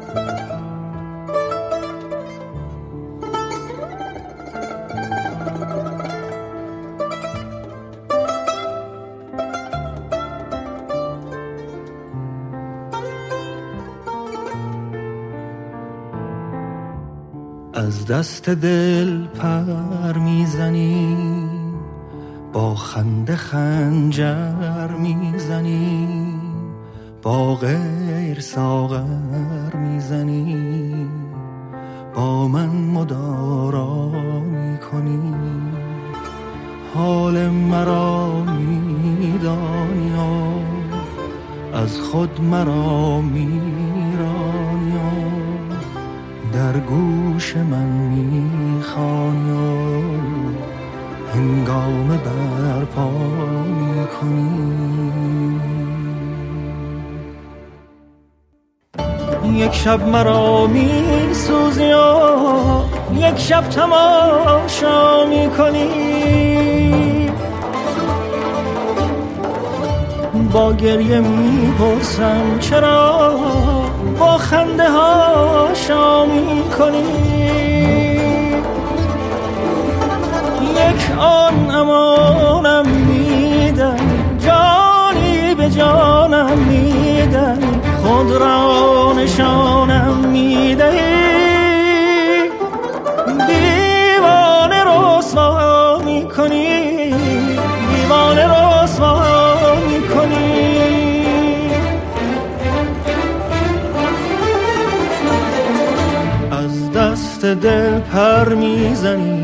از دست دل پر میزنی، با خنده خنجر میزنی، با غیر ساغر میزنی، با من مدارا میکنی. حال مرا میدانی و از خود مرا میرانی و در گوش من میخوانی و هنگام برپا میکنی. یک شب مرا میسوزی و یک شب تماشا میکنی، با گریه میپرسم چرا با خنده ها شام میکنی. یک آن امانم میدن، جانی به جانم میدن، خود را نشانم میدهی. دیوانه رسوا میکنی، دیوانه رسوا میکنی. از دست دل پر میزنی،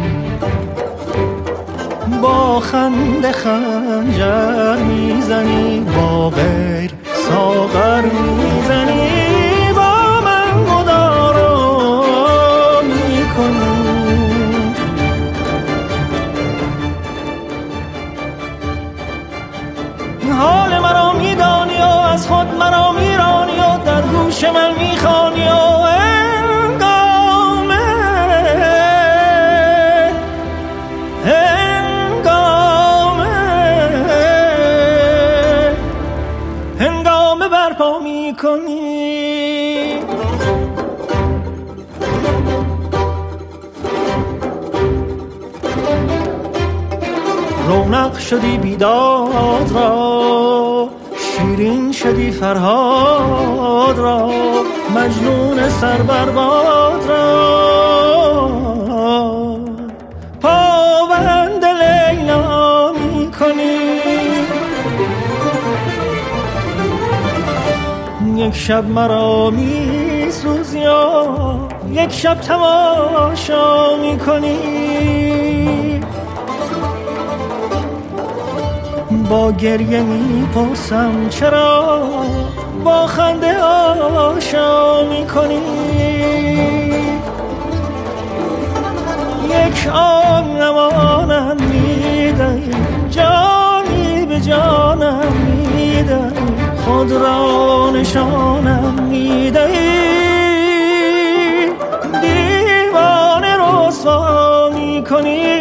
با خنده خنجر میزنی، با غیر ساغر میزنی، با من مدارا میکنی. حال مرا میدانی و از خود مرا میرانی و در گوش من میخوانی و هنگام برپا میکنی. رونق شدی بیداد را، شیرین شدی فرهاد را، مجنون سر برباد را پابند لیلا میکنی. یک شب مرا میسوزی و یک شب تماشا میکنی، با گریه میپرسم چرا با خنده آشا میکنی. یک آن امانم میدهی، جانی به جانم میدهی، خود را نشانم میدهی. دیوانه رسوا میکنی.